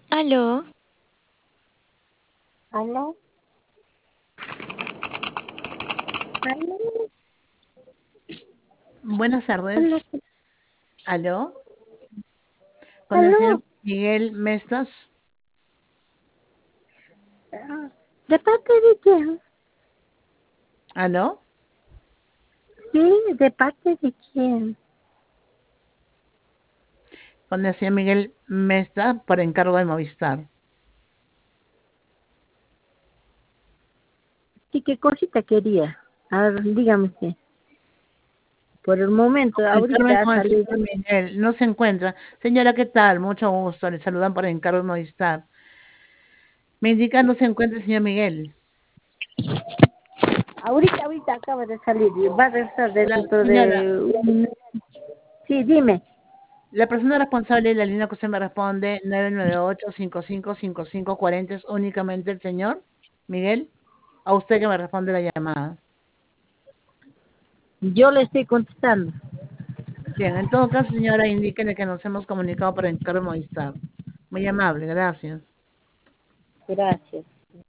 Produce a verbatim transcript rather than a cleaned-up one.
Aló, ¿Aló? ¿Aló? Buenas ¿Aló? tardes. ¿Aló? Con el señor ¿Aló? Miguel Mestas. Ah, ¿de parte de quién? ¿Aló? Sí, ¿de parte de quién? Con el señor Miguel Mestas por encargo de Movistar. Sí, ¿qué cosita quería? A ver, dígame usted. Por el momento, Comunicarme ahorita ha con el salido. señor Miguel. No se encuentra. Señora, ¿qué tal? Mucho gusto. Le saludan por encargo de Movistar. Me indica no se encuentra el señor Miguel. Ahorita, ahorita acaba de salir. y Va a regresar La dentro señora, de... un- Sí, dime. la persona responsable de la línea que usted me responde, nueve nueve ocho, cinco cinco cinco cinco cuatro cero, ¿es únicamente el señor Miguel? A usted que me responde la llamada. Yo le estoy contestando. Bien, en todo caso, señora, indíquele que nos hemos comunicado por encargo de Movistar. Muy amable, gracias. Gracias.